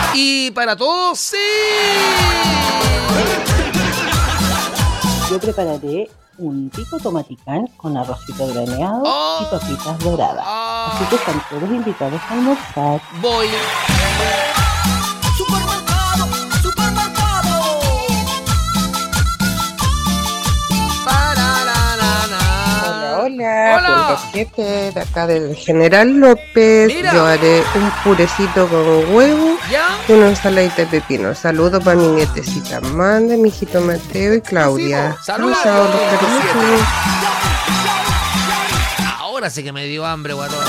Y para todos, sí. Yo prepararé un rico tomaticán con arrocito graneado y papitas doradas. Así que están todos invitados a almorzar. Voy. Supermercado. Hola, Pulga de acá del General López. Mira. Yo haré un purecito con huevo y una ensaladita de pepino. Saludos para mi nietecita Amanda, mi hijito Mateo y Claudia. Saludos. Chao, los quiero mucho. Ahora sí que me dio hambre, guatón.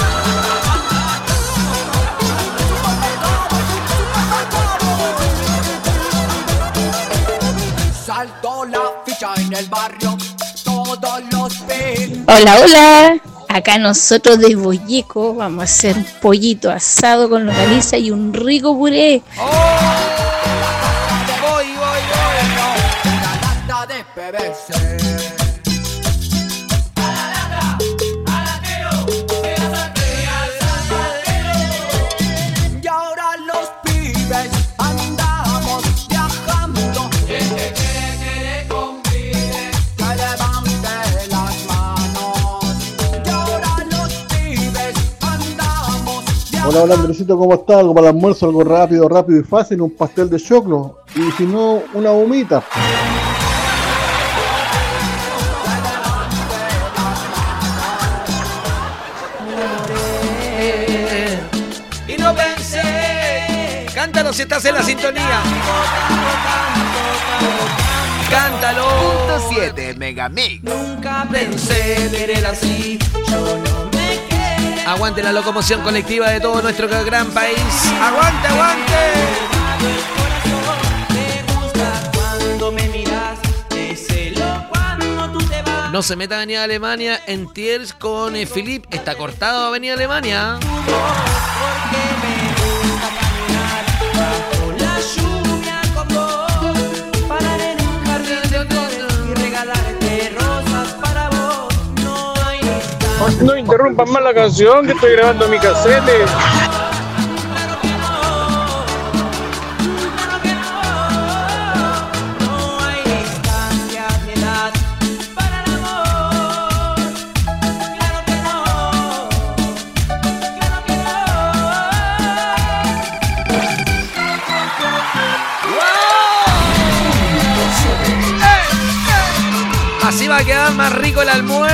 Saltó la ficha en el barrio. Todos los pibes. Hola, acá nosotros de Boyeco vamos a hacer un pollito asado con longaniza y un rico puré. Voy. Una lata de PVC. Y ahora los pibes andamos viajando. Que levante las manos. Y ahora los pibes andamos viajando. Hola Andresito, ¿cómo está? Algo para el almuerzo, algo rápido y fácil, un pastel de choclo. Y si no, una humita. Y no pensé. Cántalo si estás en la sintonía. Cántalo. Punto 7 Megamix. Nunca pensé querer así. Yo no me quedé. Aguante la locomoción colectiva de todo nuestro gran país. Aguante. No se meta Avenida Alemania en Tiers con Philip. Está cortado Avenida Alemania. No interrumpan más la canción, que estoy grabando mi casete. Así va a quedar más rico el almuerzo.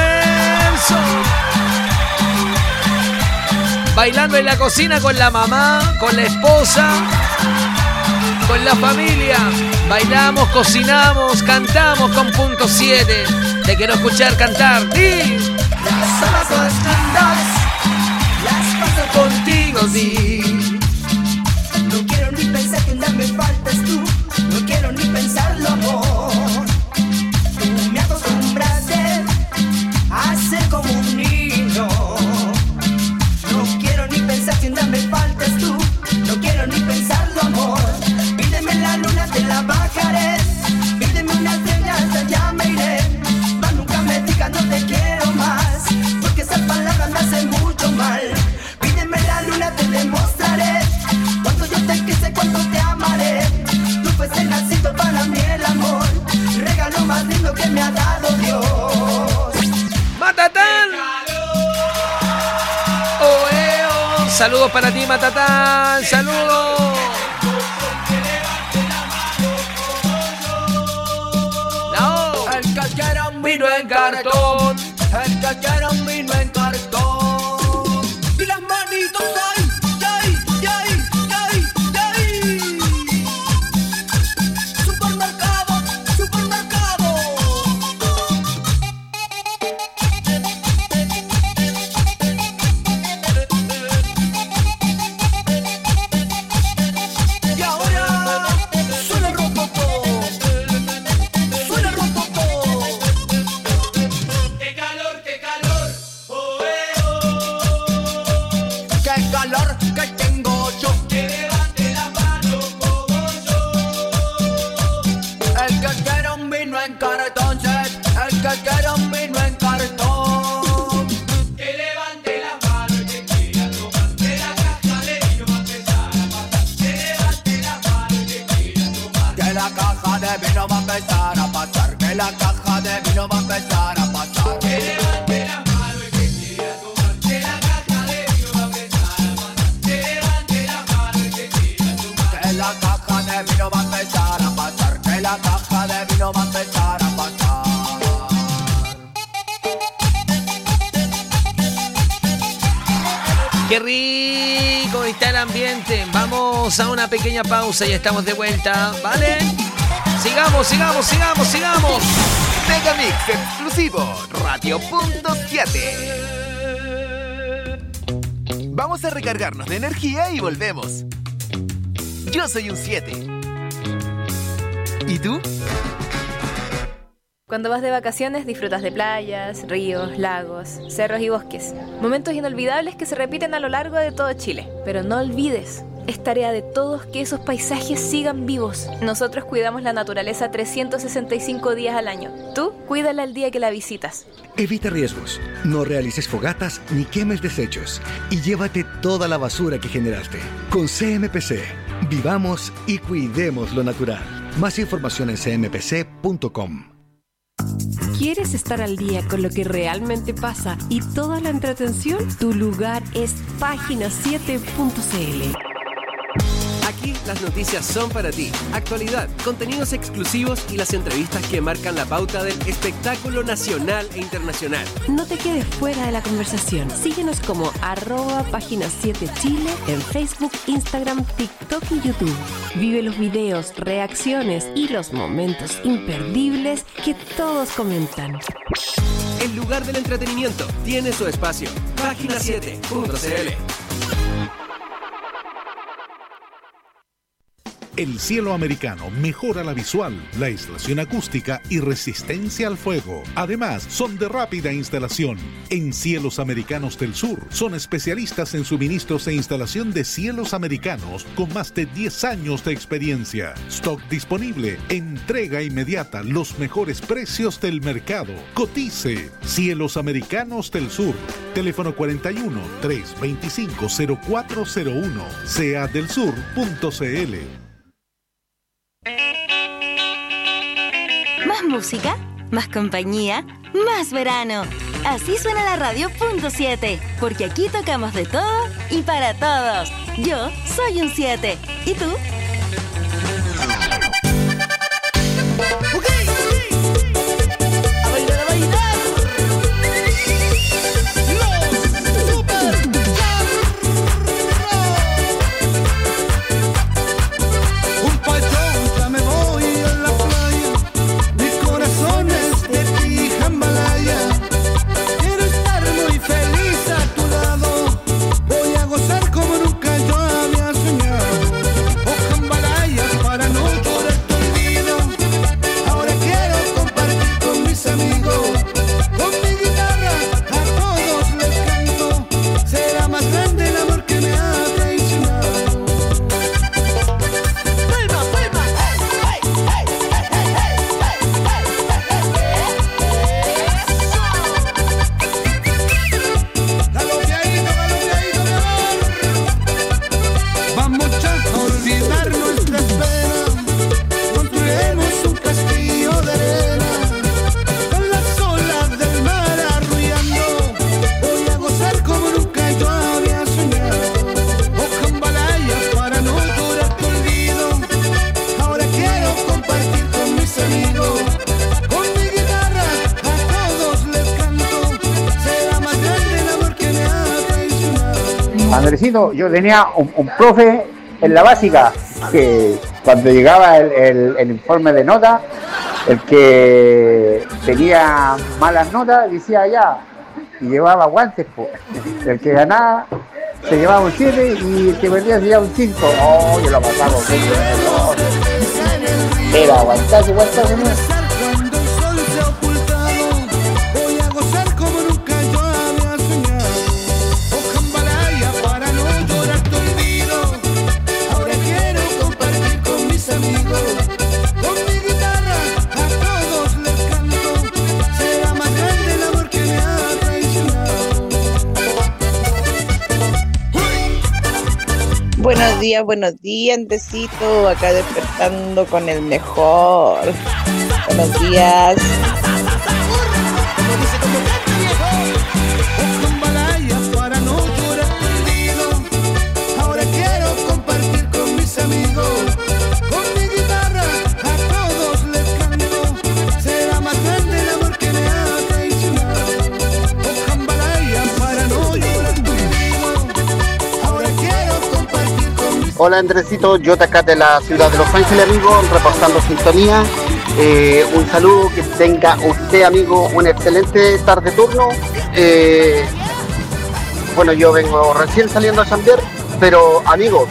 Bailando en la cocina con la mamá, con la esposa, con la familia. Bailamos, cocinamos, cantamos con punto 7. Te quiero escuchar cantar. ¡Sí! Las horas más lindas las paso contigo, sí. No quiero ni pensar que nada me faltas tú. No quiero ni pensarlo, amor. Tú me acostumbraste a ser como un niño. No quiero ni pensar que nada me faltas tú. No quiero ni pensarlo, amor. Pídeme la luna, te la bajaré. Pídeme una estrella, hasta allá me iré. Mas nunca me digas no te quiero más, porque esas palabras me hacen mucho mal. Pídeme la luna, te demostraré cuánto yo te quise, cuánto te amaré. Tú fuiste nacido para mí el amor, regalo más lindo que me ha dado Dios. ¡Matatán! Saludos para ti, Matatán. Saludos. No. El que quiera un vino en cartón, el que quiera un vino en cartón. Y las manitos ahí, yay, yay, yay, yay. Supermercado, supermercado. Y ahora suena el rococó, suena el rococó. empezar a pasar, que la caja de vino va a empezar a pasar. Que levante la mano y que tire a tomar, que la caja de vino va a empezar a pasar. Que levante la mano y que tire a tomar, que la caja de vino va a empezar a pasar, que la caja de vino va a empezar a pasar. ¡Qué rico está el ambiente! Vamos a una pequeña pausa y estamos de vuelta, ¿vale? Sigamos. Megamix exclusivo, Radio.7. Vamos a recargarnos de energía y volvemos. Yo soy un 7. ¿Y tú? Cuando vas de vacaciones disfrutas de playas, ríos, lagos, cerros y bosques. Momentos inolvidables que se repiten a lo largo de todo Chile. Pero no olvides, es tarea de todos que esos paisajes sigan vivos. Nosotros cuidamos la naturaleza 365 días al año. Tú, cuídala el día que la visitas. Evita riesgos, no realices fogatas ni quemes desechos y llévate toda la basura que generaste. Con CMPC, vivamos y cuidemos lo natural. Más información en cmpc.com. ¿Quieres estar al día con lo que realmente pasa y toda la entretención? Tu lugar es Página7.cl. Aquí las noticias son para ti. Actualidad, contenidos exclusivos y las entrevistas que marcan la pauta del espectáculo nacional e internacional. No te quedes fuera de la conversación. Síguenos como @Página7Chile en Facebook, Instagram, TikTok y YouTube. Vive los videos, reacciones y los momentos imperdibles que todos comentan. El lugar del entretenimiento tiene su espacio. Página7.cl. El cielo americano mejora la visual, la aislación acústica y resistencia al fuego. Además, son de rápida instalación. En Cielos Americanos del Sur son especialistas en suministros e instalación de cielos americanos con más de 10 años de experiencia. Stock disponible, entrega inmediata, los mejores precios del mercado. Cotice. Cielos Americanos del Sur. Teléfono 41 325 0401. seadelsur.cl. Más música, más compañía, más verano. Así suena la Radio.7, porque aquí tocamos de todo y para todos. Yo soy un 7. ¿Y tú? Andresito, yo tenía un profe en la básica que cuando llegaba el informe de nota, el que tenía malas notas decía ya, y llevaba guantes, pues. El que ganaba se llevaba un 7 y el que perdía se llevaba un 5. Oh, yo lo pasaba con era aguantar, ¿no? días, Andresito. Acá despertando con el mejor. Buenos días. Ahora quiero compartir con mis amigos. Con mi guitarra a todos les canto. Será más grande el amor que me ha traicionado. Oh, jambalaya para no llorar contigo. Ahora quiero compartir con mis... Hola Andresito, yo acá de la ciudad de Los Ángeles, amigo, reportando sintonía. Un saludo, que tenga usted, amigo, un excelente tarde turno. Bueno, yo vengo recién saliendo a chambear, pero amigo,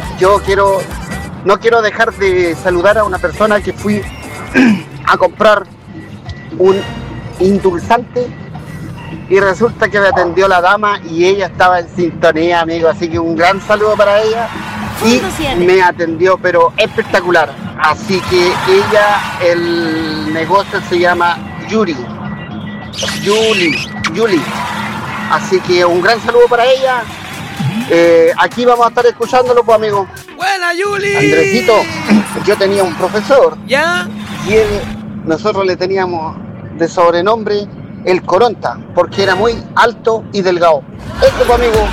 no quiero dejar de saludar a una persona que fui a comprar un indulzante y resulta que me atendió la dama y ella estaba en sintonía, amigo, así que un gran saludo para ella y me atendió pero espectacular, así que ella, el negocio se llama Yuli, así que un gran saludo para ella. Aquí vamos a estar escuchándolo, pues, amigo. ¡Buena, Yuli! Andresito, yo tenía un profesor. ¿Ya? Y nosotros le teníamos de sobrenombre el Coronta, porque era muy alto y delgado. Eso, pues, amigo.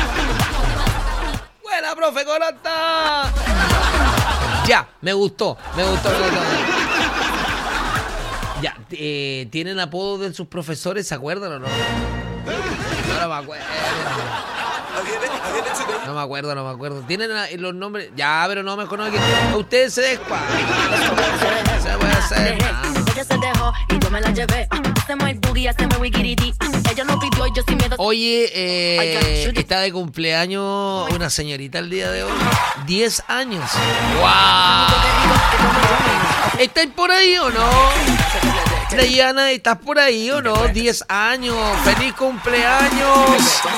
¡Buena, profe Coronta! Ya, me gustó. Ya, ¿tienen apodo de sus profesores? ¿Se acuerdan o no? No me acuerdo. No me acuerdo. ¿Tienen los nombres? Ya, pero no me conozco. Ustedes se descuadran. Se puede hacer nada. Oye, está de cumpleaños una señorita el día de hoy. 10 años. ¡Wow! ¿Estáis por ahí o no? Diana, ¿estás por ahí o no? 10 años. ¡Feliz cumpleaños!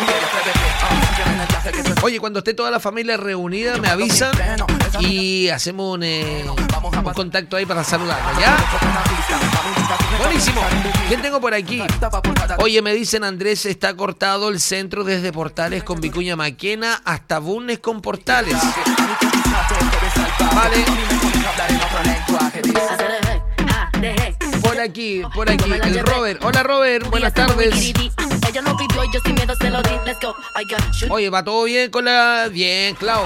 Oye, cuando esté toda la familia reunida, me avisan y hacemos un contacto ahí para saludarnos, ¿ya? Buenísimo. ¿Quién tengo por aquí? Oye, me dicen, Andrés, está cortado el centro desde Portales con Vicuña Maquena hasta Bulnes con Portales. Vale. Por aquí, el Robert. Hola, Robert, buenas tardes. Oye, ¿va todo bien con la...? Bien, Clau.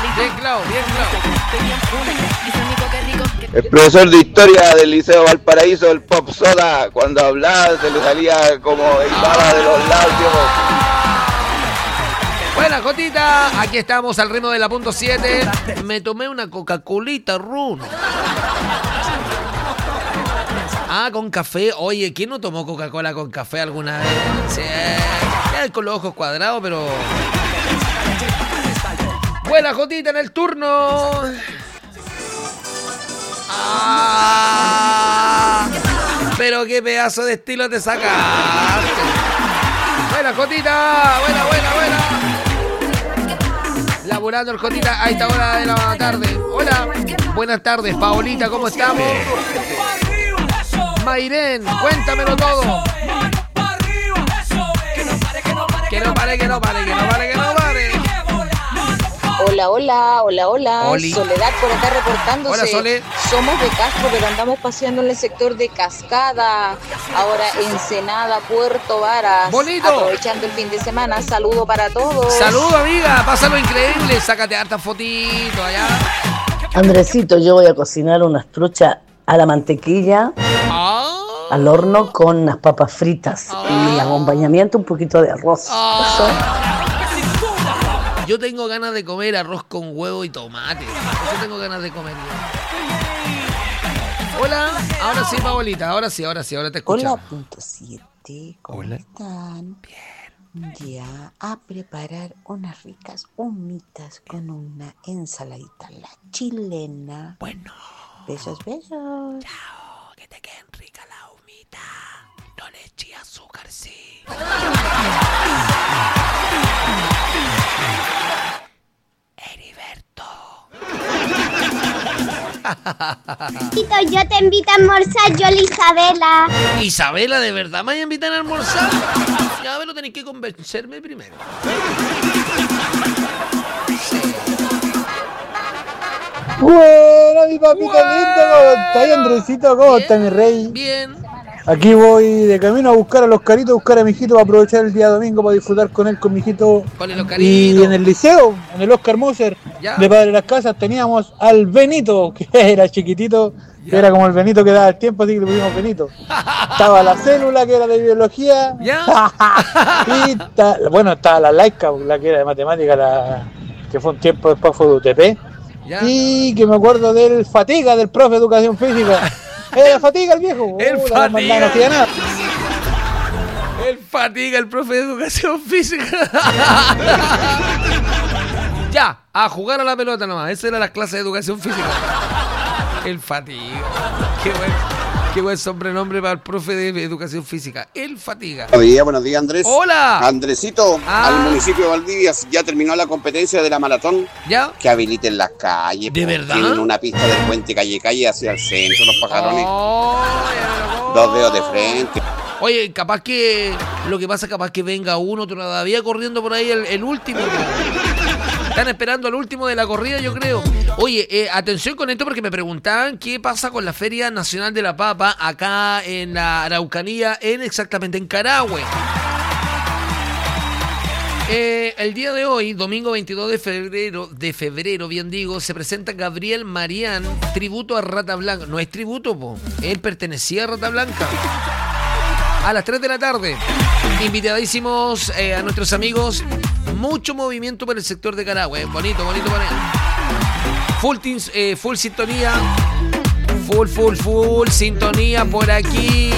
El profesor de historia del Liceo Valparaíso, el Pop Soda, cuando hablaba se le salía como baba de los labios. Buena, Jotita. Aquí estamos al ritmo de la punto 7. Me tomé una Coca-Colita Run. Ah, con café. Oye, ¿quién no tomó Coca-Cola con café alguna vez? Sí, ya con los ojos cuadrados, pero... Buena, Jotita, en el turno. Pero qué pedazo de estilo te sacaste. Buena, Jotita. Buena. Laburando el Jotita a esta hora de la tarde. Hola. Buenas tardes, Paolita, ¿cómo estamos? Mayren, cuéntamelo todo. Que no pare. Hola. Oli. Soledad por acá reportándose. Hola, Sole. Somos de Castro, pero andamos paseando en el sector de Cascada. Ahora Ensenada, Puerto Varas. Bonito. Aprovechando el fin de semana. Saludo para todos. Saludo, amiga. Pásalo increíble. Sácate hartas fotitos allá. Andresito, yo voy a cocinar unas truchas a la mantequilla, al horno con unas papas fritas y acompañamiento un poquito de arroz. Yo tengo ganas de comer arroz con huevo y tomate. Yo tengo ganas de comer. Hola, ahora sí, Paolita, ahora te escucho. Hola, punto 7, ¿cómo están? Bien. Ya a preparar unas ricas humitas con una ensaladita la chilena. Bueno. Besos. Chao, que te queden rica la humita. No le eché azúcar, sí. Heriberto. Yo te invito a almorzar, yo la Isabela. Isabela, ¿de verdad me voy a invitar a almorzar? Ya, pero tenéis que convencerme primero. Sí. Bueno, mi papito lindo, ¿cómo está ahí, Andresito? ¿Cómo está mi rey? Bien. Aquí voy de camino a buscar a los caritos, a buscar a mi hijito para aprovechar el día domingo para disfrutar con él, con mi hijito. Y en el liceo, en el Oscar Moser de Padre Las Casas, teníamos al Benito, que era chiquitito, que era como el Benito que daba el tiempo, así que le pusimos Benito. Estaba la célula, que era de biología. Y estaba la laica, la que era de matemática, que fue un tiempo después fue de UTP. Y que me acuerdo del Fatiga, del profe de educación física. Era Fatiga el viejo. El Fatiga. No hacía nada. El Fatiga, el profe de educación física. Ya, a jugar a la pelota nomás. Esa era la clase de educación física. El Fatiga. Qué buen sobrenombre para el profe de educación física. El Fatiga. Buenos días, Andrés. Hola. Andresito, al municipio de Valdivia ya terminó la competencia de la maratón. ¿Ya? Que habiliten las calles. ¿De verdad? Tienen una pista del puente calle hacia el centro, los pajarones. Dos dedos de frente. Oye, capaz que venga uno todavía corriendo por ahí el último. Están esperando al último de la corrida, yo creo. Oye, atención con esto porque me preguntaban qué pasa con la Feria Nacional de la Papa acá en la Araucanía, exactamente en Carahue. El día de hoy, domingo 22 de febrero, bien digo, se presenta Gabriel Marián, tributo a Rata Blanca. No es tributo, él pertenecía a Rata Blanca. A las 3 de la tarde, invitadísimos a nuestros amigos. Mucho movimiento por el sector de Carahue. Bonito para él. Full sintonía. Full sintonía por aquí.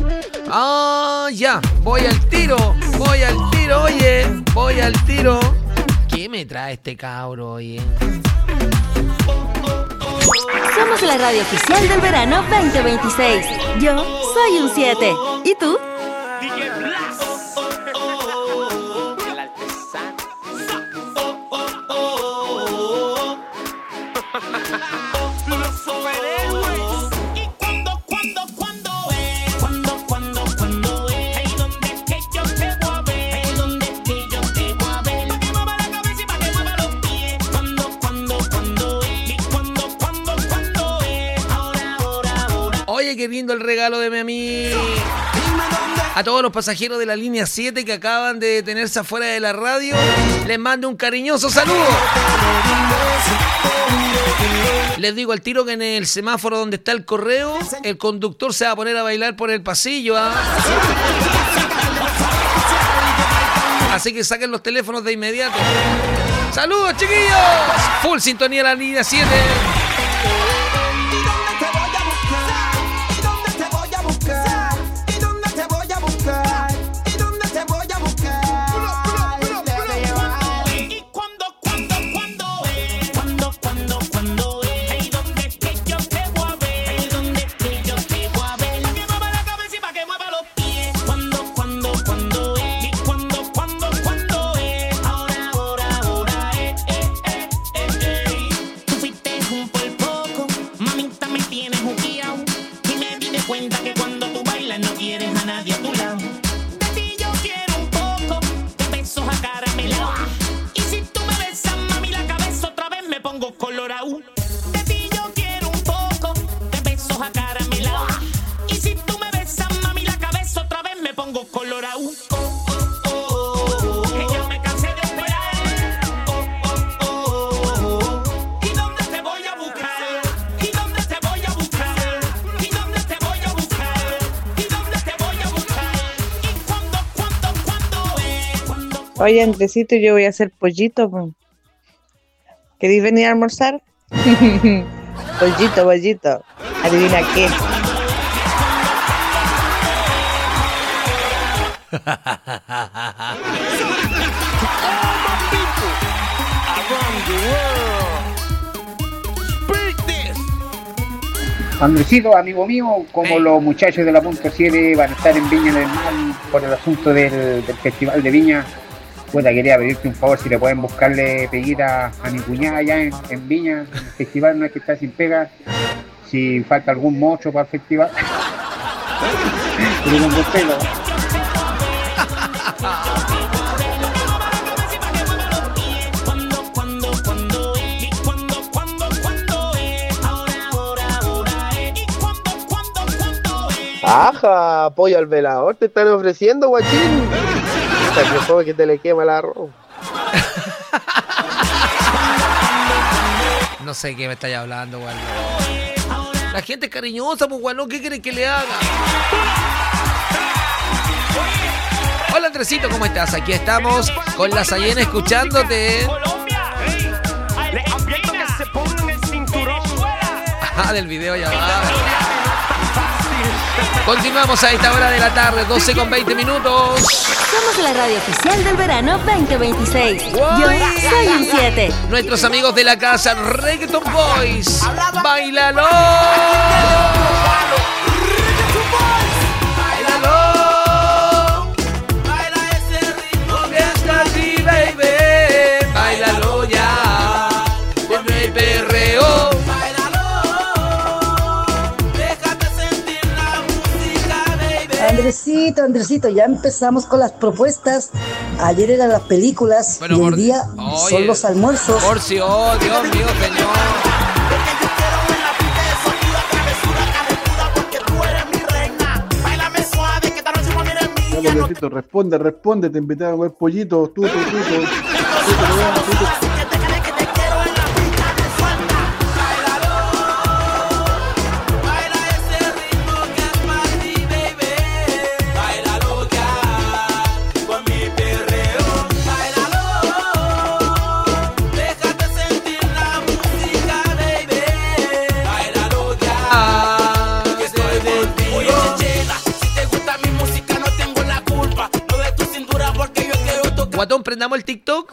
Ya. Voy al tiro. Oye, voy al tiro. ¿Qué me trae este cabro, oye? Somos la radio oficial del verano 2026. Yo soy un 7. ¿Y tú? Qué lindo el regalo de mi amigo. A todos los pasajeros de la línea 7 que acaban de detenerse afuera de la radio, les mando un cariñoso saludo. Les digo al tiro que en el semáforo donde está el correo, el conductor se va a poner a bailar por el pasillo. Así que saquen los teléfonos de inmediato. ¡Saludos, chiquillos! Full sintonía la línea 7. Oye, Andresito, yo voy a hacer pollito. ¿Querés venir a almorzar? Pollito. Adivina qué. Andresito, amigo mío, como los muchachos de la Punto 7 van a estar en Viña del Mar por el asunto del Festival de Viña, puta, quería pedirte un favor si le pueden buscarle peguita a mi cuñada allá en Viña, en el festival, no es que está sin pega, si falta algún mocho para el festival. Pero con pelo. Ajá, pollo al velador te están ofreciendo, guachín. Hasta que te le quema el arroz. No sé qué me estáis hablando, weón. La gente es cariñosa, pues, weón. ¿Qué quieren que le haga? Hola, Andresito, ¿cómo estás? Aquí estamos con la Sayena escuchándote. Ah, del video ya va. Continuamos a esta hora de la tarde, 12:20 minutos. Somos la radio oficial del verano 2026. Yo soy un 7. Nuestros amigos de la casa, Reggaeton Boys. ¡Báilalo! ¡Báilalo! Baila ese ritmo que está aquí, baby. ¡Báilalo ya! Con el perreo. Andresito, ya empezamos con las propuestas. Ayer eran las películas y hoy día son los almuerzos. Oh, Dios mío, señor. Andresito, responde, te invitaron a comer pollito, tuto. Guatón, prendamos el TikTok.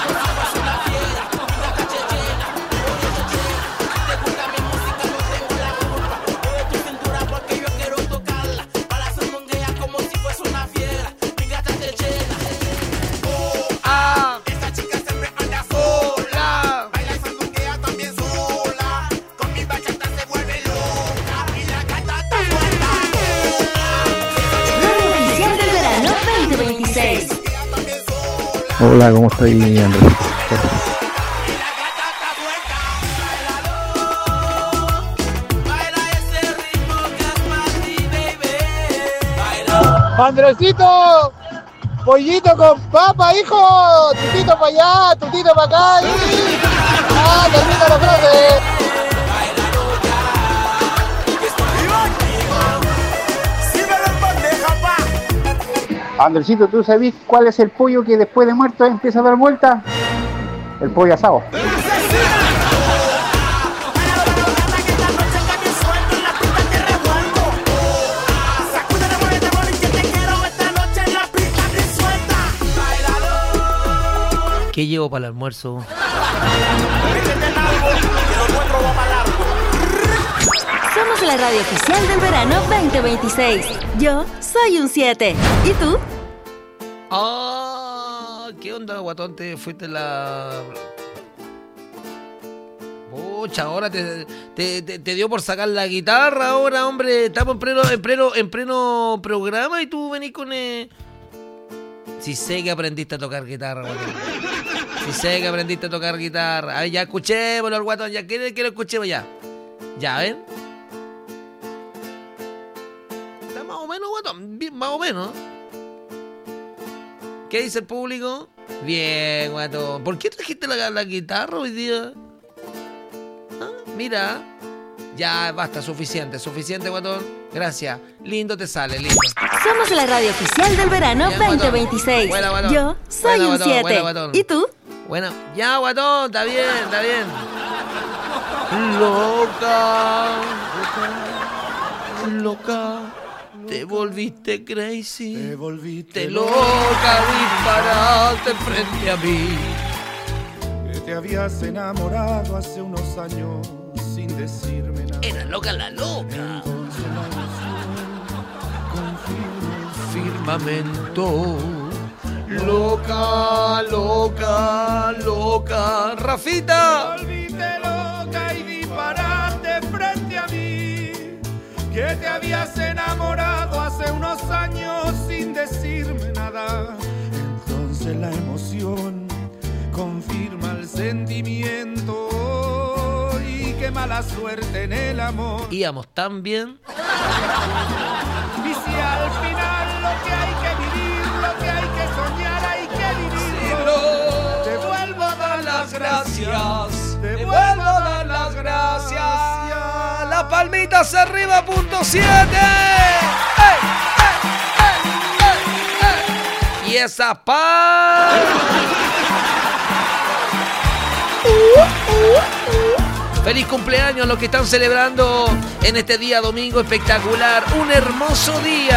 Hola, ¿cómo estás, Andrés? Andresito, pollito con papa, hijo. Tutito para allá, tutito para acá. Ah, termina la frase. Andresito, ¿tú sabés cuál es el pollo que después de muerto empieza a dar vuelta? El pollo asado. ¿Qué llevo para el almuerzo? Somos la radio oficial del verano 2026. Yo soy un 7. ¿Y tú? ¿Qué onda, guatón? ¿Te fuiste la...? Pucha, ahora te dio por sacar la guitarra ahora, hombre. Estamos en pleno programa y tú venís con... Si sé que aprendiste a tocar guitarra, guatón. Si sé que aprendiste a tocar guitarra. A ver, ya escuchémoslo al guatón. Ya, ¿quiere que lo escuchemos ya? Ya, ¿ven? Está más o menos, guatón. Bien, más o menos. ¿Qué dice el público? Bien, guatón. ¿Por qué trajiste la guitarra hoy día? Mira. Ya, basta, suficiente, guatón. Gracias. Lindo te sale, lindo. Somos la radio oficial del verano bien, 2026. Buena, guatón. Yo soy buena, un 7. ¿Y tú? Bueno, ya, guatón, está bien, está bien. Loca. Te volviste crazy. Te volviste loca, disparaste frente a mí. Que te habías enamorado hace unos años sin decirme nada. Era loca la loca. Con firmamento. Loca. Rafita. Te volviste loca y disparaste frente a mí. Que te habías enamorado hace unos años sin decirme nada. Entonces la emoción confirma el sentimiento. Y qué mala suerte en el amor. Íbamos tan bien. Y si al final lo que hay que vivir, lo que hay que soñar, hay que vivirlo. Te vuelvo a dar las gracias. Te vuelvo a dar las gracias. Las palmitas arriba, .7. Y esa paz. Feliz cumpleaños a los que están celebrando en este día domingo espectacular. Un hermoso día.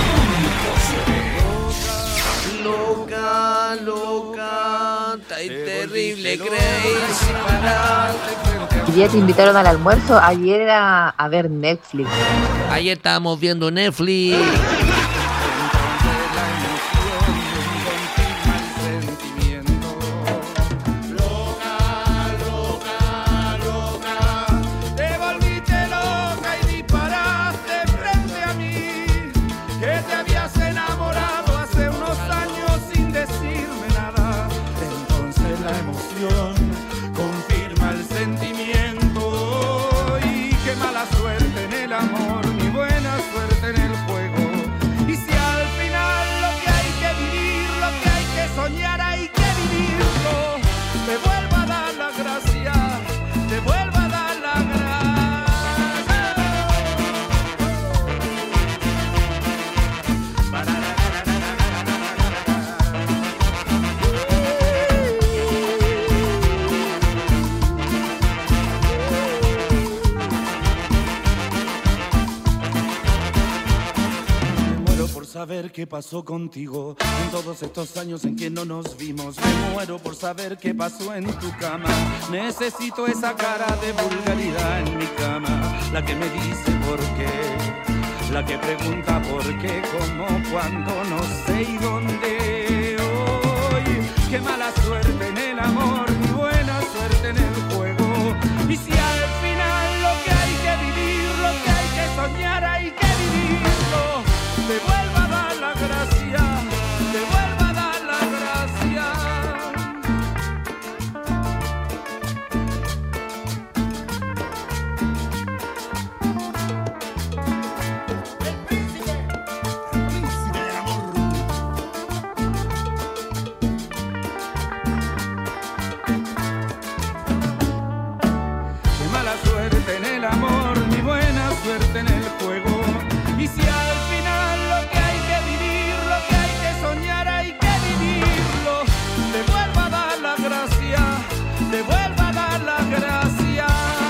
Loca, loca, terrible, crazy. ¿Y ya te invitaron al almuerzo? Ayer era a ver Netflix. Ayer estábamos viendo Netflix. Saber qué pasó contigo en todos estos años en que no nos vimos. Me muero por saber qué pasó en tu cama. Necesito esa cara de vulgaridad en mi cama, la que me dice por qué, la que pregunta por qué, cómo, cuándo, no sé y dónde. Hoy, qué mala suerte en el amor, ni buena suerte en el juego. Y si al final lo que hay que vivir, lo que hay que soñar, hay que vivirlo. Te vuelvo a dar la gracia, te vuelvo a dar la gracia. El príncipe del amor. Qué mala suerte en el amor, ni buena suerte en el juego. Y si al final lo que hay que vivir, lo que hay que soñar, hay que vivirlo. Te vuelvo a dar la gracia, te vuelvo a dar la gracia.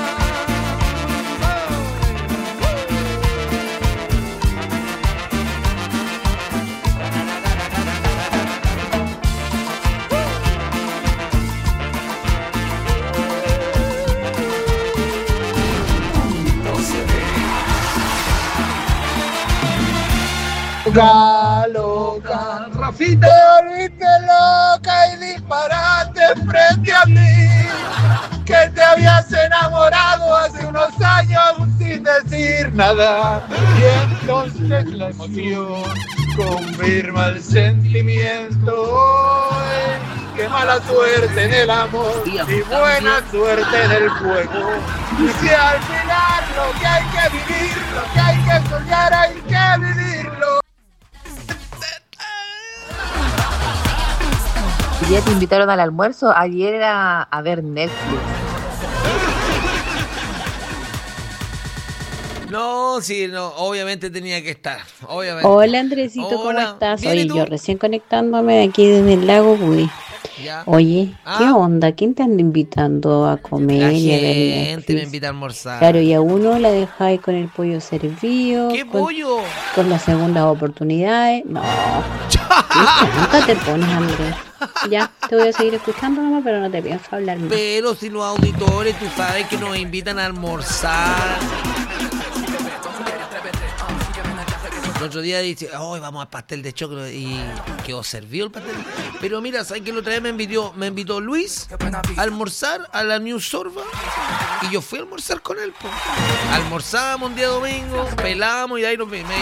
Loca, loca, Rafita, te volviste loca y disparaste frente a mí, que te habías enamorado hace unos años sin decir nada. Y entonces la emoción confirma el sentimiento. Qué mala suerte en el amor y buena suerte en el juego. Y si al final lo que hay que vivir, lo que hay que soñar, hay que vivirlo. ¿Y ya te invitaron al almuerzo? Ayer era a ver Netflix. No, sí, no, obviamente tenía que estar. Obviamente. Hola Andresito, ¿cómo estás? Oye, yo recién conectándome aquí desde el lago Buy. Oye, ¿qué onda? ¿Quién te anda invitando a comer? La y a ver gente me Netflix? invita a almorzar. Claro, y a uno la dejáis con el pollo servido. ¿Qué pollo? Con las segundas oportunidades. No. Nunca te pones, Andrés. Ya, te voy a seguir escuchando nomás, pero no te pienso hablar más. Pero si los auditores, tú sabes que nos invitan a almorzar. El otro día dice, hoy vamos al pastel de choclo y quedó servido el pastel. Pero mira, ¿sabes que la otra vez me invitó Luis a almorzar a la New Sorba? Y yo fui a almorzar con él. Po. Almorzamos un día domingo, pelamos y de ahí nos vimos.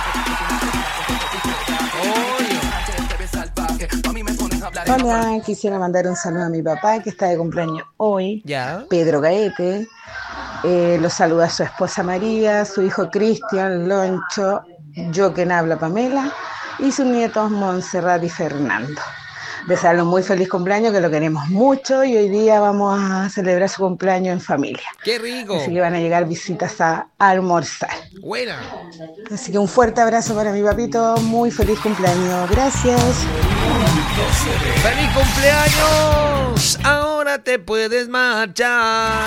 Hola, quisiera mandar un saludo a mi papá que está de cumpleaños hoy. Ya. Pedro Gaete. Los saluda a su esposa María, su hijo Cristian, Loncho, yo quien habla, Pamela, y sus nietos Montserrat y Fernando. Desearle un muy feliz cumpleaños, que lo queremos mucho, y hoy día vamos a celebrar su cumpleaños en familia. ¡Qué rico! Así que van a llegar visitas a almorzar. ¡Buena! Así que un fuerte abrazo para mi papito, muy feliz cumpleaños. Gracias. ¡Feliz cumpleaños! Ahora te puedes marchar.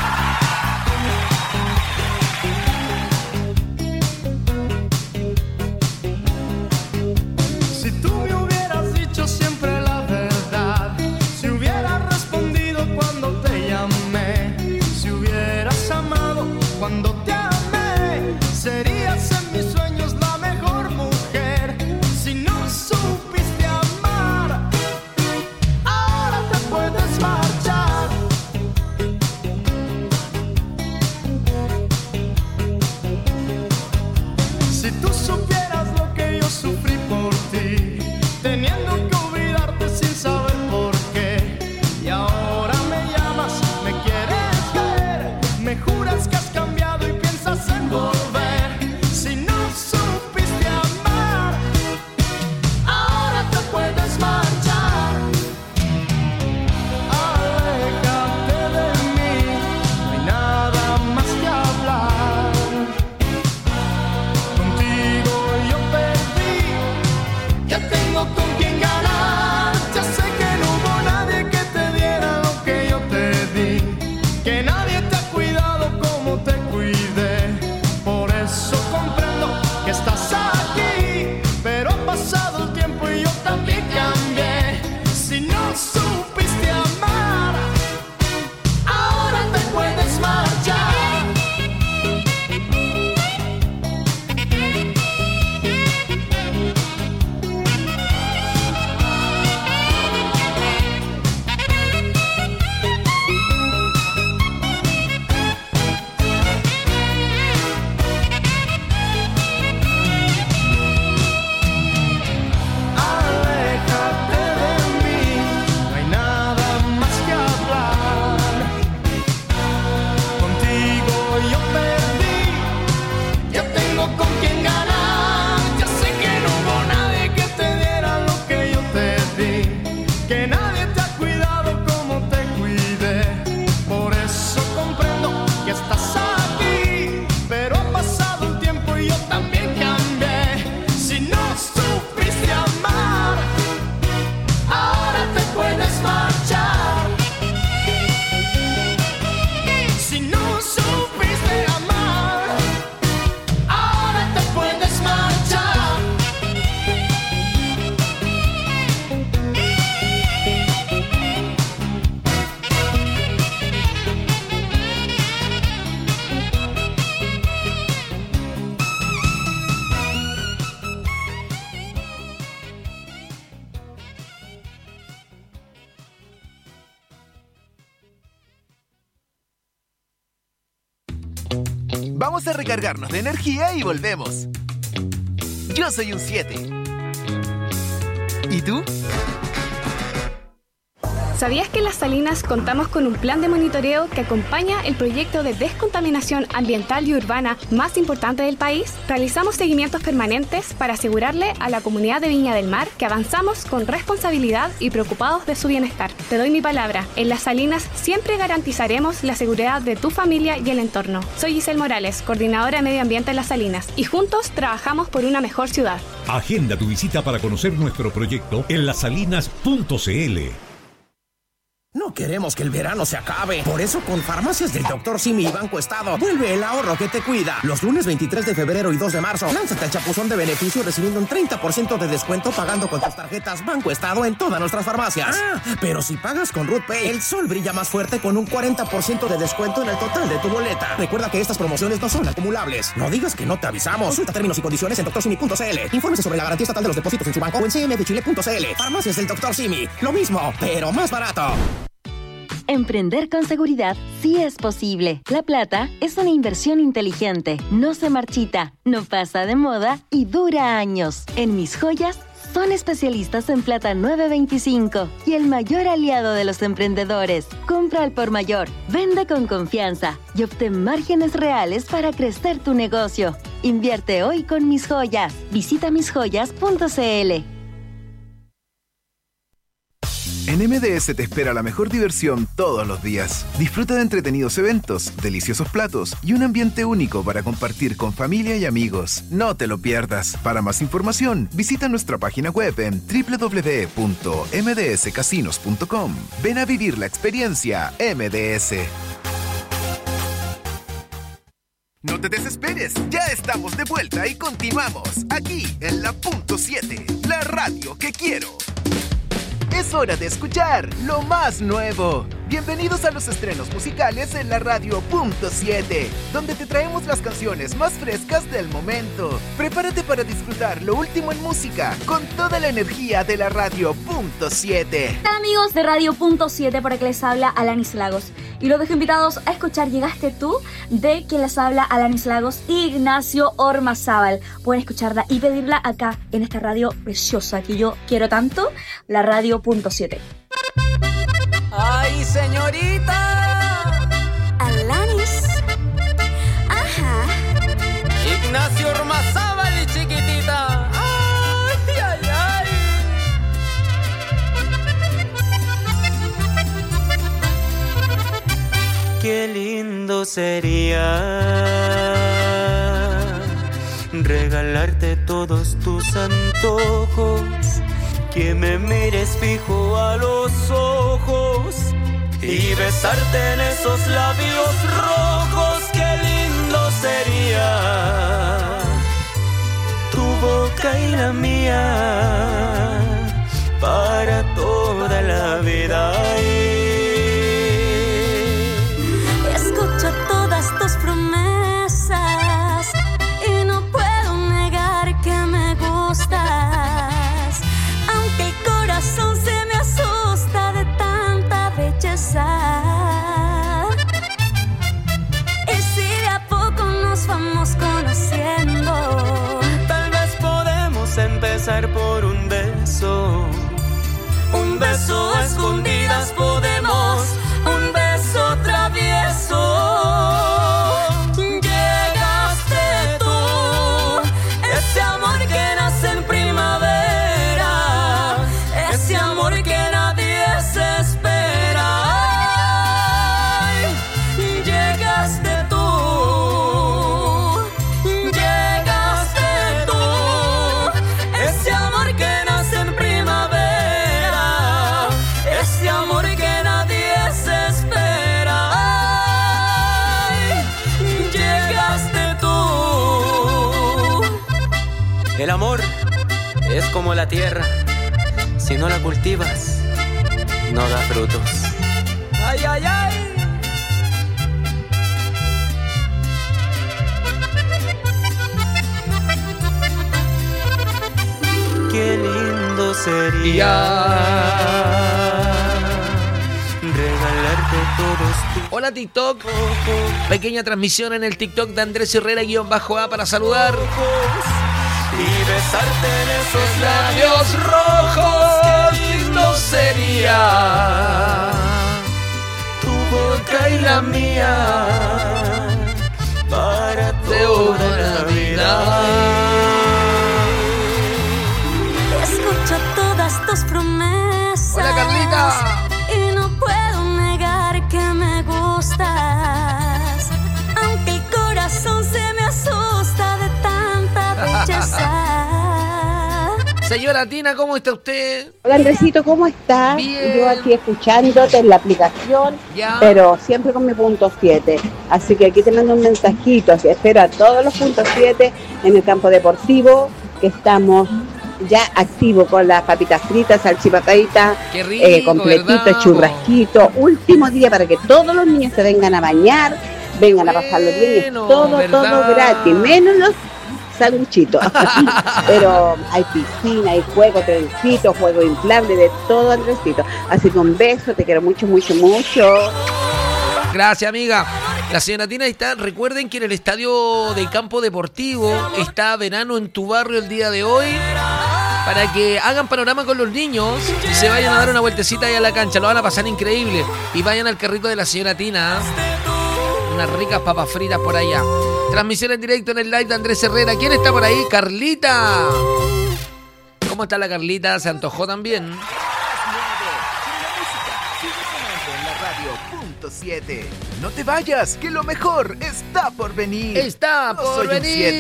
Cuando te amé, serías en mis sueños la mejor mujer. Si no supiste amar, ahora te puedes marchar. Si tú supieras lo que yo sufrí por ti, teniendo que olvidarte sin saber por qué. Y ahora me llamas, me quieres ver, me juras que en volver. Si no supiste amar, ahora te puedes marchar. Aléjate de mí, no hay nada más que hablar. Contigo yo perdí, ya tengo con quién ganar. Ya sé que no hubo nadie que te diera lo que yo te di, que nadie te ha cuidado como te cuidé. Estás aquí, pero ha pasado el tiempo y yo también cambié. Si no supiste amar, ahora te puedes marchar. Vamos a recargarnos de energía y volvemos. Yo soy un 7. ¿Y tú? ¿Sabías que en Las Salinas contamos con un plan de monitoreo que acompaña el proyecto de descontaminación ambiental y urbana más importante del país? Realizamos seguimientos permanentes para asegurarle a la comunidad de Viña del Mar que avanzamos con responsabilidad y preocupados de su bienestar. Te doy mi palabra, en Las Salinas siempre garantizaremos la seguridad de tu familia y el entorno. Soy Giselle Morales, coordinadora de Medio Ambiente en Las Salinas, y juntos trabajamos por una mejor ciudad. Agenda tu visita para conocer nuestro proyecto en lasalinas.cl. No queremos que el verano se acabe. Por eso, con Farmacias del Dr. Simi y Banco Estado, vuelve el ahorro que te cuida. Los lunes 23 de febrero y 2 de marzo, lánzate al chapuzón de beneficio recibiendo un 30% de descuento pagando con tus tarjetas Banco Estado en todas nuestras farmacias. Ah, pero si pagas con RootPay, el sol brilla más fuerte con un 40% de descuento en el total de tu boleta. Recuerda que estas promociones no son acumulables. No digas que no te avisamos. Consulta términos y condiciones en drsimi.cl. Infórmese sobre la garantía estatal de los depósitos en su banco o en cmfchile.cl. Farmacias del Dr. Simi. Lo mismo, pero más barato. Emprender con seguridad sí es posible. La plata es una inversión inteligente, no se marchita, no pasa de moda y dura años. En Mis Joyas son especialistas en plata 925 y el mayor aliado de los emprendedores. Compra al por mayor, vende con confianza y obtén márgenes reales para crecer tu negocio. Invierte hoy con Mis Joyas. Visita misjoyas.cl. En MDS te espera la mejor diversión todos los días. Disfruta de entretenidos eventos, deliciosos platos y un ambiente único para compartir con familia y amigos. No te lo pierdas. Para más información, visita nuestra página web en www.mdscasinos.com. Ven a vivir la experiencia MDS. No te desesperes, ya estamos de vuelta y continuamos aquí en la Punto 7, la radio que quiero. Es hora de escuchar lo más nuevo. Bienvenidos a los estrenos musicales en la radio Punto 7, donde te traemos las canciones más frescas del momento. Prepárate para disfrutar lo último en música con toda la energía de la radio Punto 7. Hola amigos de Radio Punto 7, por aquí les habla Alanis Lagos. Y los dejo invitados a escuchar Llegaste Tú, de quien les habla Alanis Lagos y Ignacio Ormazábal. Pueden escucharla y pedirla acá en esta radio preciosa que yo quiero tanto, la radio Punto 7. ¡Ay, señorita! Alanis. Ajá. Ignacio Ormazábal, chiquitita. ¡Ay, ay, ay! Qué lindo sería regalarte todos tus antojos, que me mires fijo a los ojos y besarte en esos labios rojos. Qué lindo sería tu boca y la mía para toda la vida. Escucho todas tus promesas y no puedo negar que me gustas, aunque el corazón se me asusta de tanta belleza. Y si de a poco nos vamos conociendo, tal vez podemos empezar por un beso a escondidas podemos, un beso travieso. Llegaste tú, ese amor que nace en primavera, ese amor que nadie se espera. Ay, llegaste tú, ese amor que nace en primavera, ese amor que nadie se espera. Ay, llegaste tú. El amor es como la tierra, si no la cultivas, no da frutos. ¡Ay, ay, ay! Qué lindo sería regalarte todos tus... Hola TikTok, pequeña transmisión en el TikTok de Andrés Herrera-A para saludar. Y besarte en esos labios rojos, qué lindo sería tu boca y la mía para toda la vida. Escucho todas tus promesas. Hola Carlita. Y no puedo negar que me gustas, aunque el corazón se me asusta de tanta belleza. Señora Tina, ¿cómo está usted? Hola Andresito, ¿cómo estás? Bien. Yo aquí escuchándote en la aplicación, ya, pero siempre con mi punto 7. Así que aquí te mando un mensajito. Espero a todos los puntos 7 en el campo deportivo, que estamos ya activos con las papitas fritas, salchipapaitas, completitos, ¿verdad? Churrasquito. Último día para que todos los niños se vengan a bañar, vengan a pasarlo bien. Es todo gratis, menos los sanguchitos. Pero hay piscina, hay juego, trencito, juego inflable, de todo, Andresito. Así que un beso, te quiero mucho, mucho, mucho. Gracias, amiga. La señora Tina está. Recuerden que en el estadio del campo deportivo está Verano en tu Barrio el día de hoy, para que hagan panorama con los niños y se vayan a dar una vueltecita ahí a la cancha. Lo van a pasar increíble. Y vayan al carrito de la señora Tina. unas ricas papas fritas por allá. Transmisión en directo en el live de Andrés Herrera. ¿Quién está por ahí? Carlita. ¿Cómo está la Carlita? ¿Se antojó también? No te vayas, que lo mejor está por venir. Está por venir.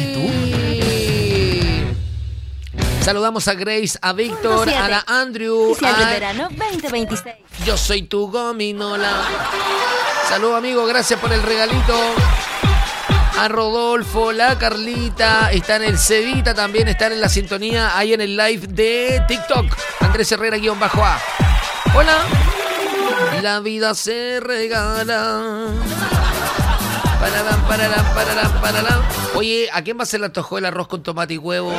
¿Y tú? Saludamos a Grace, a Víctor, a la Andrew. Verano 2026. Yo soy tu gominola. Saludos, amigo, gracias por el regalito. A Rodolfo, la Carlita, está en el Cevita, también están en la sintonía ahí en el live de TikTok. Andrés Herrera-A. Hola. La vida se regala. Pararán. Oye, ¿a quién va a se le antojó el arroz con tomate y huevo?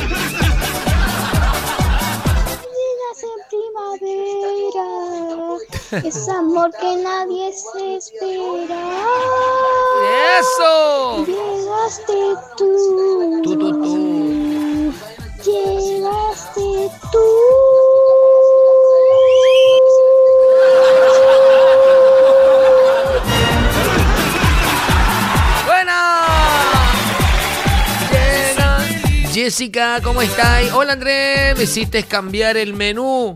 Llegas en primavera, es amor que nadie se espera. ¡Eso! Llegaste tú. Llegaste tú. Jessica, ¿cómo estáis? Hola, Andrés, me hiciste cambiar el menú.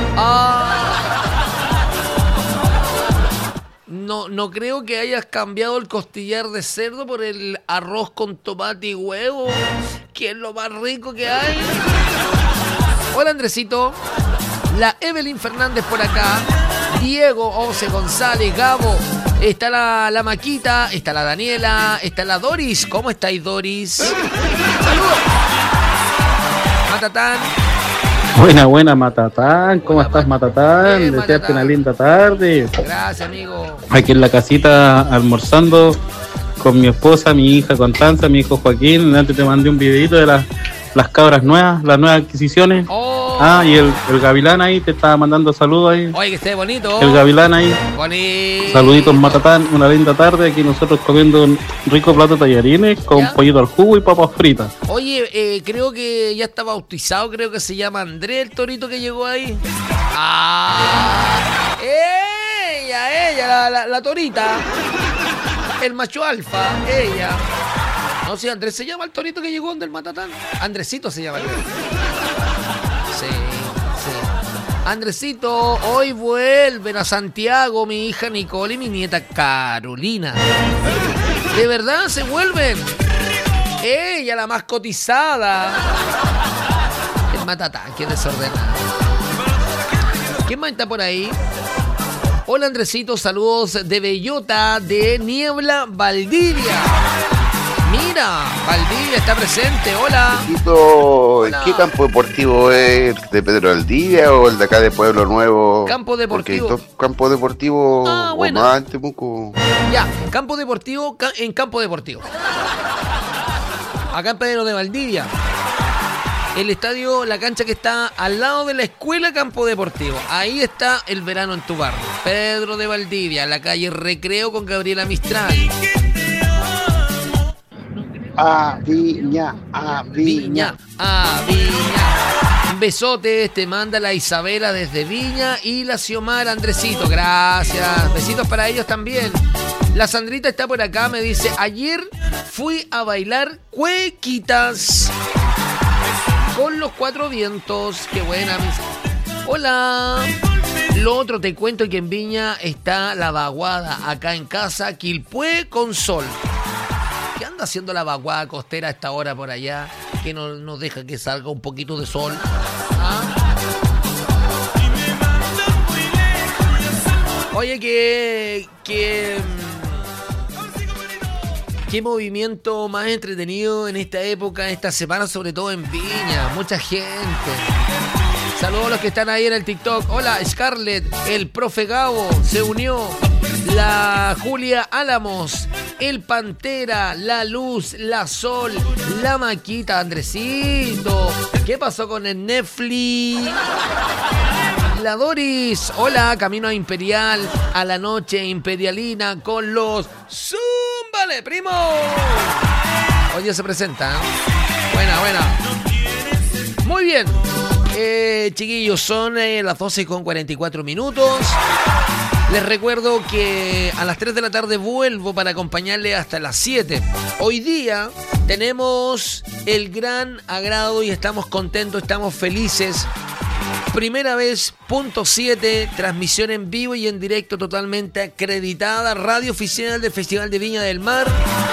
No creo que hayas cambiado el costillar de cerdo por el arroz con tomate y huevo, que es lo más rico que hay. Hola, Andresito. La Evelyn Fernández por acá. Diego, Ose González, Gabo. Está la Maquita, está la Daniela, está la Doris. ¿Cómo estáis, Doris? ¡Saludos! Matatán. Buena, Matatán. ¿Cómo estás, Matatán? Desearte una linda tarde. Gracias, amigo. Aquí en la casita almorzando con mi esposa, mi hija Constanza, mi hijo Joaquín. Antes te mandé un videito de las cabras nuevas, las nuevas adquisiciones. Y el Gavilán ahí te estaba mandando saludos ahí. Oye, que esté bonito. El Gavilán ahí. Bonito. Saluditos, Matatán. Una linda tarde. Aquí nosotros comiendo un rico plato de tallarines con pollito al jugo y papas fritas. Oye, creo que ya está bautizado. Creo que se llama Andrés, el torito que llegó ahí. Ella, la torita. El macho alfa, ella. No, sí, Andrés se llama el torito que llegó del Matatán. Andresito se llama. Sí. Andresito, hoy vuelven a Santiago mi hija Nicole y mi nieta Carolina. De verdad, se vuelven. Ella, la más cotizada. El Matatán, qué desordenado. ¿Quién más está por ahí? Hola, Andresito, saludos de Bellota, de Niebla, Valdivia. Mira, Valdivia está presente, hola. ¿En qué campo deportivo es? ¿De Pedro Valdivia o el de acá de Pueblo Nuevo? Campo deportivo. Porque campo deportivo bueno. O más en Temuco. Ya, campo deportivo en campo deportivo. Acá en Pedro de Valdivia. El estadio, la cancha que está al lado de la escuela Campo Deportivo. Ahí está el verano en tu barrio. Pedro de Valdivia, la calle Recreo con Gabriela Mistral. A Viña. Besotes, te manda la Isabela desde Viña y la Xiomara, Andresito. Gracias. Besitos para ellos también. La Sandrita está por acá, me dice, ayer fui a bailar cuequitas con los cuatro vientos. Qué buena. Hola. Lo otro te cuento que en Viña está la vaguada. Acá en casa, Quilpué con sol. ¿Qué anda haciendo la vaguada costera a esta hora por allá? Que no nos deja que salga un poquito de sol. Oye, ¿qué movimiento más entretenido en esta época, esta semana, sobre todo en Viña? Mucha gente. Saludos a los que están ahí en el TikTok. Hola, Scarlett, el profe Gabo se unió. La Julia Álamos, el Pantera, la Luz, la Sol, la Maquita, Andresito. ¿Qué pasó con el Netflix? La Doris, hola, camino a Imperial, a la noche imperialina con los Zúmbale, primo. Hoy ya se presenta, ¿eh? Buena. Muy bien, chiquillos, son las 12:44. Les recuerdo que a las 3 de la tarde vuelvo para acompañarle hasta las 7. Hoy día tenemos el gran agrado y estamos contentos, estamos felices. Primera vez, .7, transmisión en vivo y en directo totalmente acreditada, radio oficial del Festival de Viña del Mar.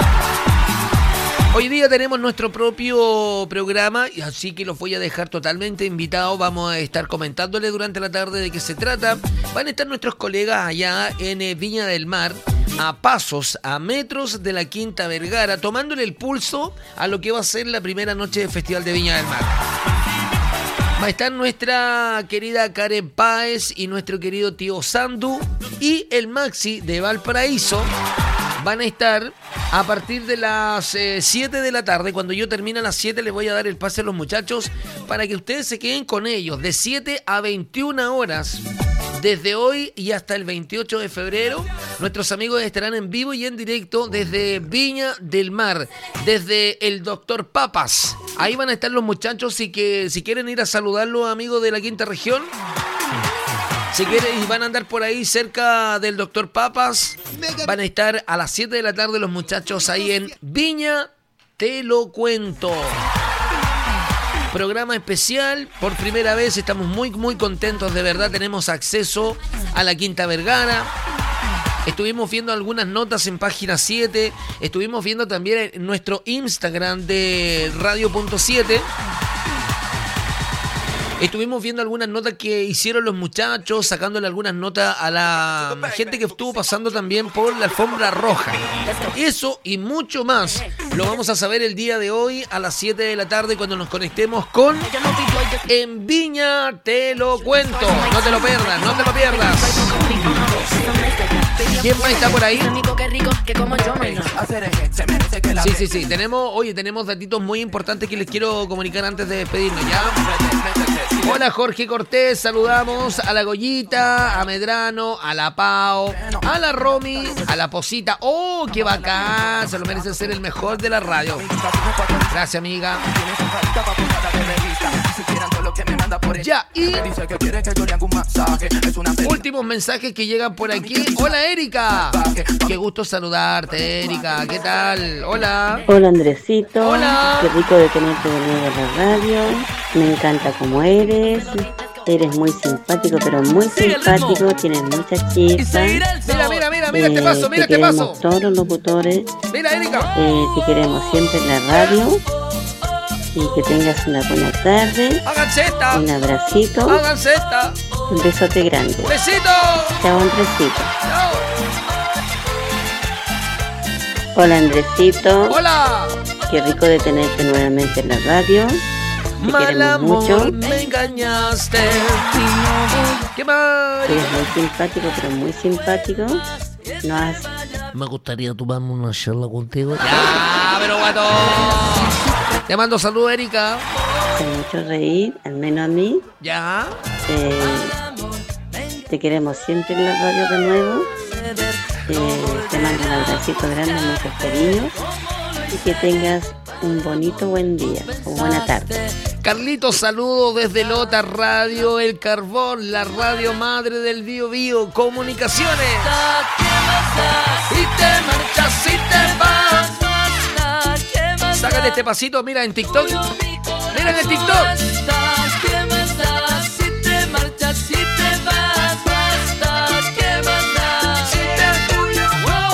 Hoy día tenemos nuestro propio programa, y así que los voy a dejar totalmente invitados. Vamos a estar comentándole durante la tarde de qué se trata. Van a estar nuestros colegas allá en Viña del Mar, a pasos, a metros de la Quinta Vergara, tomándole el pulso a lo que va a ser la primera noche del Festival de Viña del Mar. Va a estar nuestra querida Karen Páez y nuestro querido tío Sandu y el Maxi de Valparaíso. Van a estar a partir de las 7 de la tarde. Cuando yo termine a las 7 les voy a dar el pase a los muchachos para que ustedes se queden con ellos de 7 a 21 horas. Desde hoy y hasta el 28 de febrero, nuestros amigos estarán en vivo y en directo desde Viña del Mar, desde el Dr. Papas. Ahí van a estar los muchachos y que si quieren ir a saludar los amigos de la quinta región, si quieren y van a andar por ahí cerca del Dr. Papas, van a estar a las 7 de la tarde los muchachos ahí en Viña, te lo cuento. Programa especial, por primera vez, estamos muy contentos, de verdad, tenemos acceso a la Quinta Vergara. Estuvimos viendo algunas notas en página 7, estuvimos viendo también en nuestro Instagram de Radio.7. Estuvimos viendo algunas notas que hicieron los muchachos, sacándole algunas notas a la gente que estuvo pasando también por la alfombra roja. Eso y mucho más lo vamos a saber el día de hoy a las 7 de la tarde cuando nos conectemos con En Viña Te Lo Cuento. No te lo pierdas, no te lo pierdas. ¿Quién más está por ahí? Sí. Tenemos datitos muy importantes que les quiero comunicar antes de despedirnos, ¿ya? Hola Jorge Cortés, saludamos a la Goyita, a Medrano, a la Pao, a la Romy, a la Posita. ¡Oh, qué bacán! Se lo merece ser el mejor de la radio. Gracias, amiga. Ya, y últimos mensajes que llegan por aquí. Hola, Erika. Qué gusto saludarte, Erika. ¿Qué tal? Hola. Hola, Andresito. Hola. Qué rico de tenerte de nuevo en la radio. Me encanta cómo eres. Eres muy simpático, pero muy simpático. Tienes mucha chispa. Mira este paso, mira este paso. Todos los locutores. Mira, Erika. Te queremos siempre en la radio. Y que tengas una buena tarde. Háganse esta. Un abracito. Háganse esta. Un besote grande. ¡Besito! Chao, Andresito. Chao. Hola, Andresito. Hola. Qué rico de tenerte nuevamente en la radio. Te queremos mucho. Me engañaste. ¿Qué más? Eres muy simpático, pero muy simpático. No has... Me gustaría tomarme una charla contigo. Ya, pero guato. Te mando saludos, Erika. Hace mucho reír, al menos a mí. Ya. Te queremos siempre en la radio de nuevo. Te mando un abracito grande, muchos cariños. Y que tengas un bonito buen día o buena tarde. Carlitos, saludos desde Lota Radio El Carbón, la radio madre del Bío Bío Comunicaciones. Si te marchas, si te vas. Sácale este pasito, mira en TikTok. Mira en el TikTok. Si te marchas, si te vas, basta, ¿qué más da? Si te tuyo,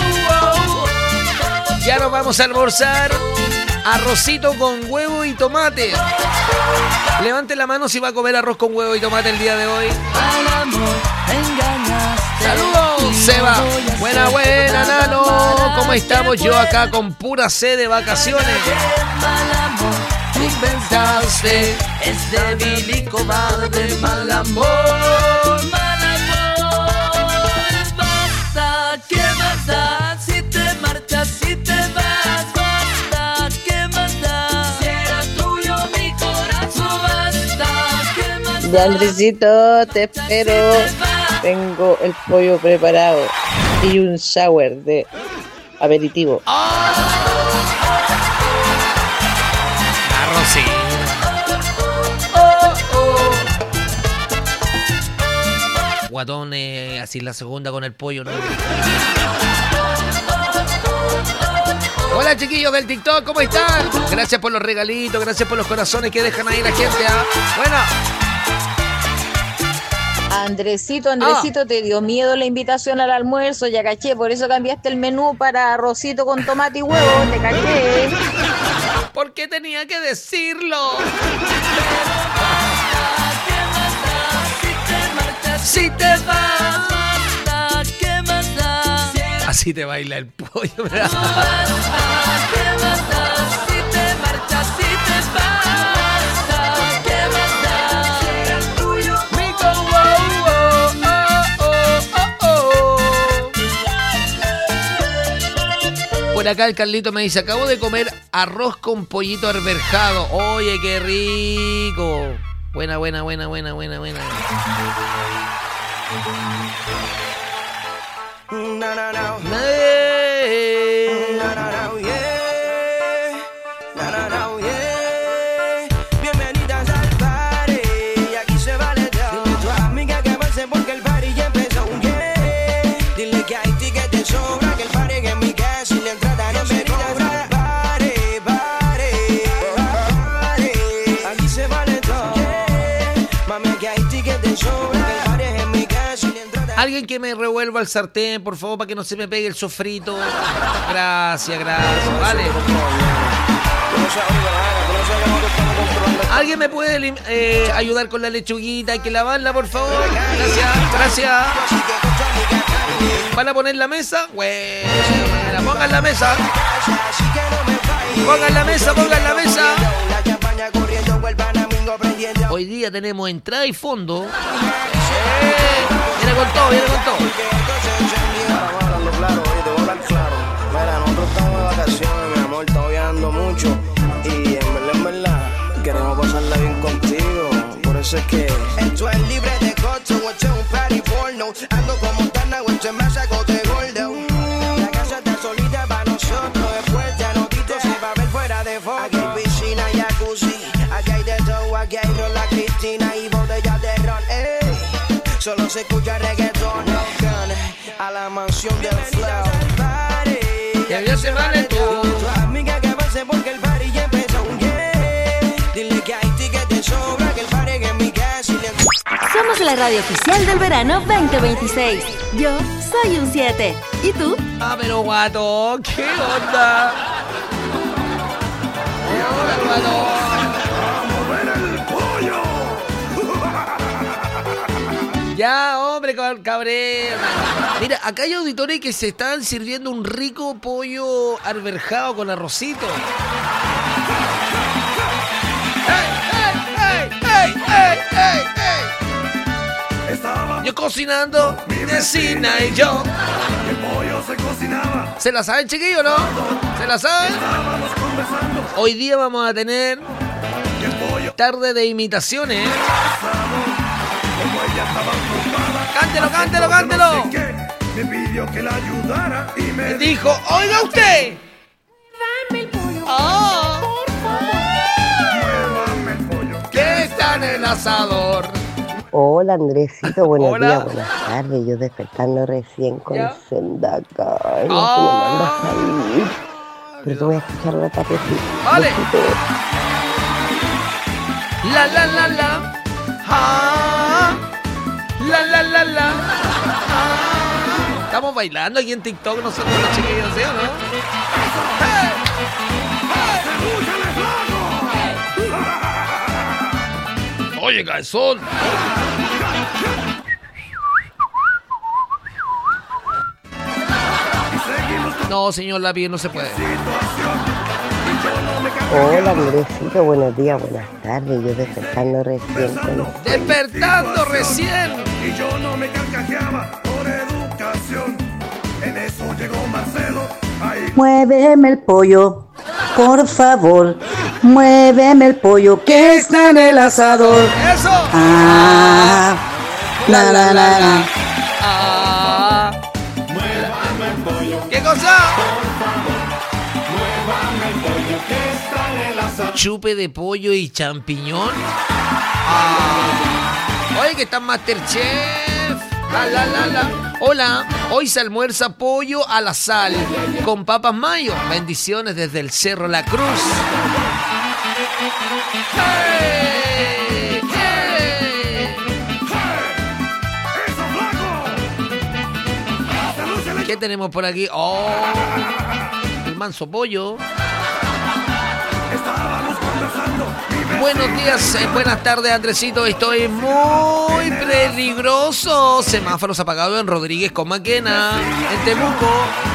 Ya nos vamos a almorzar. Arrocito con huevo y tomate. Levante la mano si va a comer arroz con huevo y tomate el día de hoy. Saludos, Seba. Buena, Nano. ¿Cómo estamos? Yo acá con pura sed de vacaciones. Inventaste, es débil y cobarde, mal amor. Basta, ¿qué más da? Si te marchas, si te vas, basta, ¿qué más da? Si era tuyo mi corazón, basta, ¿qué más da? Ya, Andresito, te espero. Tengo el pollo preparado y un shower de aperitivo. guatón, así la segunda con el pollo, ¿no? Hola chiquillos del TikTok, ¿cómo están? Gracias por los regalitos, gracias por los corazones que dejan ahí la gente, ¿ah? Bueno. Andresito, ¿te dio miedo la invitación al almuerzo? Ya caché, por eso cambiaste el menú para arrocito con tomate y huevo, te caché. ¿Por qué tenía que decirlo? Si te vas, ¿qué más da? Así te baila el pollo, ¿verdad? ¿Qué más da? Si te marchas, si te vas, ¿qué más da? Mico, Por acá el Carlito me dice, acabo de comer arroz con pollito arberjado. Oye, qué rico. Buena. Bienvenidas al party, y aquí se vale todo. Dile a tu amiga que avance porque el party ya empezó. Dile que hay tickets de sobra, que el party es en mi casa y la entrada no se cobra. Party, aquí se vale todo. Mami, que hay tickets de sobra, que el party es en mi casa y la entrada. Alguien que me revuelva el sartén, por favor, para que no se me pegue el sofrito. Gracias. Vale. ¿Alguien me puede ayudar con la lechuguita? Hay que lavarla, por favor. Gracias. ¿Van a poner la mesa? Bueno, pongan la mesa. Pongan la mesa. Hoy día tenemos entrada y fondo. Viene con todo. Hablando claro, te voy a hablar claro. Mira, nosotros estamos de vacaciones, mi amor, estamos viajando mucho. Y en verdad, queremos pasarla bien contigo. Por eso es que esto es libre de costo, esto es un party porno. Ando como Tana, esto es más saco de gordo. La casa está solita para nosotros. Después ya no quito, se va a ver fuera de foto. Aquí hay piscina, jacuzzi. Aquí hay de todo, aquí hay Rola Cristina y botellas de ron. Solo se escucha reggaetón. A la mansión del flow. Que bien se vale todo. Tu amiga que avance porque el party ya empezó. Dile que hay tickets de sobra, que el party es en mi casa. Somos la radio oficial del verano 2026. Yo soy un 7. ¿Y tú? Pero guato, ¿qué onda? Ya, hombre, cabrera. Mira, acá hay auditores que se están sirviendo un rico pollo arberjado con arrocito. ¡Ey! Yo cocinando, vecina y yo. El pollo se cocinaba. ¿Se la saben, chiquillos, no? ¿Se la saben? Hoy día vamos a tener tarde de imitaciones. Cántelo. Me pidió que la ayudara y me dijo, oiga usted. Dame el pollo. Muévame el pollo. Que está en el asador. Hola Andresito, buenos días, buenas tardes. Yo despertando recién con senda acá. No se me manda a salir. Pero te voy a escuchar la tardecita. Vale. La. La. Estamos bailando aquí en TikTok nosotros los chiquillos, ¿sí o no? Oye, cabezón. No, señor Lapi, no se puede. Hola Andresito, buenos días, buenas tardes. Yo despertando recién con... ¡Despertando recién! Y yo no me carcajeaba por educación. En eso llegó Marcelo. Ahí. Muéveme el pollo, por favor. Muéveme el pollo que está en el asador. ¡Eso! La. Muévame el pollo. ¿Qué cosa? Muévame el pollo que está en el asador. Chupe de pollo y champiñón. Oye, que está Masterchef. Hola, hoy se almuerza pollo a la sal con papas mayo. Bendiciones desde el Cerro La Cruz. ¡Hey! ¡Hey! ¿Qué tenemos por aquí? ¡Oh! El manso pollo. Buenos días, buenas tardes, Andresito. Estoy muy peligroso. Semáforos apagados en Rodríguez con Maquena, en Temuco.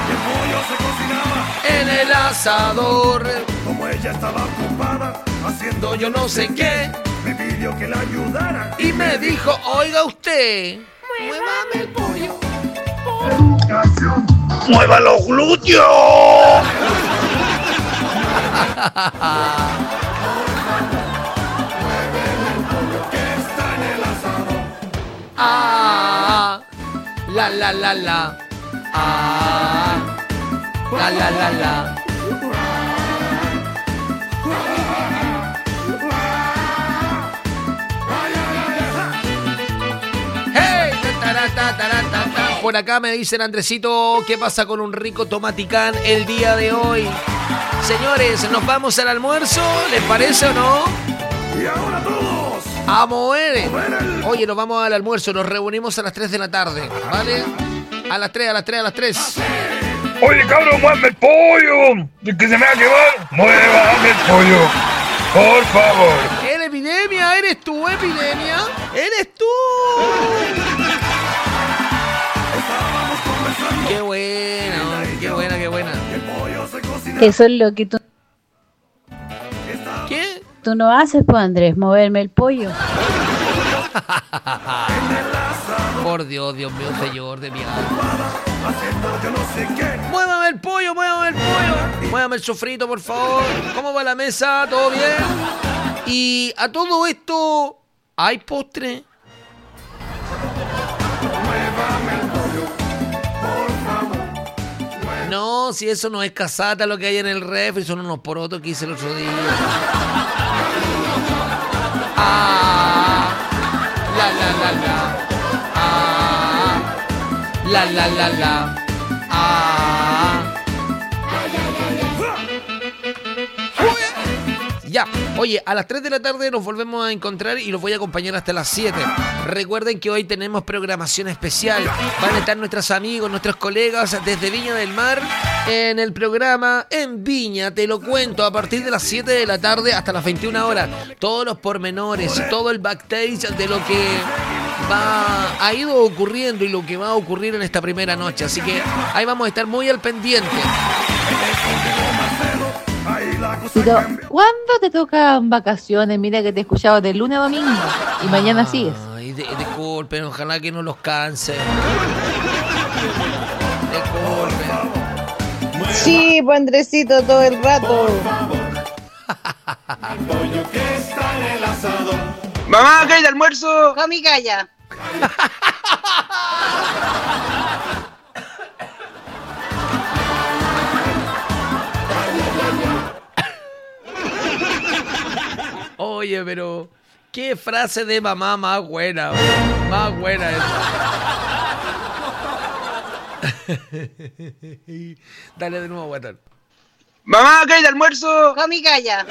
En el asador. Como ella estaba ocupada haciendo yo no sé qué, me pidió que la ayudara y me dijo, oiga usted, muévame el pollo. ¡Mueva los glúteos! Ah, la la la la. Ah, la la la la. Hey, por acá me dicen, Andresito, ¿qué pasa con un rico tomaticán el día de hoy? Señores, ¿nos vamos al almuerzo? ¿Les parece o no? Y ahora todos a mover. Oye, nos vamos al almuerzo, nos reunimos a las 3 de la tarde, ¿vale? A las 3. Oye, cabrón, muévame el pollo, que se me va a quemar. Muévame el pollo, por favor. ¿Eres Epidemia? ¿Eres tú, Epidemia? ¿Eres tú? Qué buena, qué buena, qué buena. Eso es lo que tú... ¿Qué? Tú no haces, pues, Andrés, moverme el pollo. Por Dios, Dios mío, Señor de mi alma. Muévame el pollo, muévame el pollo. Muévame el sofrito, por favor. ¿Cómo va la mesa? ¿Todo bien? Y a todo esto, ¿hay postre? No, si eso no es casata lo que hay en el refri, son unos porotos que hice el otro día. Ah, la la la la. Ah, la la la la. Ah. Ya, oye, a las 3 de la tarde nos volvemos a encontrar y los voy a acompañar hasta las 7. Recuerden que hoy tenemos programación especial. Van a estar nuestros amigos, nuestros colegas desde Viña del Mar en el programa En Viña. Te lo cuento, a partir de las 7 de la tarde hasta las 21 horas. Todos los pormenores, todo el backstage de lo que ha ido ocurriendo y lo que va a ocurrir en esta primera noche. Así que ahí vamos a estar muy al pendiente. Pero, ¿cuándo te tocan vacaciones? Mira que te he escuchado de lunes a domingo y mañana sigues. Ay, disculpen, ojalá que no los canse. Disculpen. Sí, pues Andresito, todo el rato. Mamá, ¿qué hay de almuerzo? Con mi calla. Oye, pero qué frase de mamá más buena, más buena esa. Dale de nuevo, guatón. Mamá, ¿qué hay de almuerzo? Con mi calla.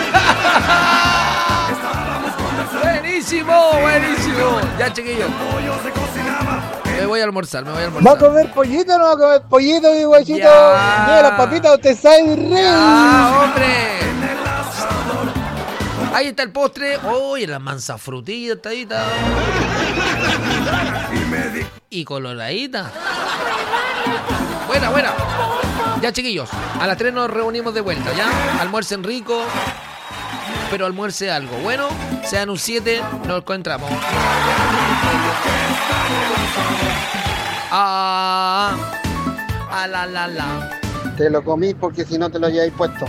Buenísimo, buenísimo. Ya, chiquillos. Me voy a almorzar, ¿Va a comer pollito o no va a comer pollito, mi guachito? Mira, las papitas, usted sabe rey. ¡Ah, hombre! Ahí está el postre. Oye, la mansa frutilla, tadita. Y coloradita. Buena, buena. Ya, chiquillos, a las 3 nos reunimos de vuelta, ¿ya? Almuercen rico, pero almuerce algo bueno. Sean un 7, nos encontramos. La. Te lo comí porque si no te lo lleváis puesto.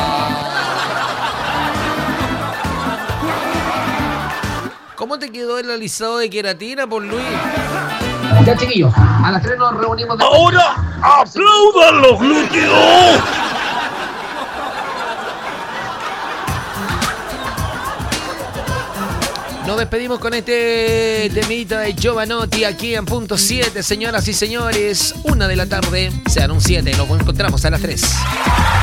¿Cómo te quedó el alisado de queratina, por Luis? Ya, chiquillos, a las 3 nos reunimos de ¡ahora aplaudan los glúteos! Nos despedimos con este temita de Giovanotti aquí en punto 7, señoras y señores. 1 de la tarde, sean un 7, nos encontramos a las 3.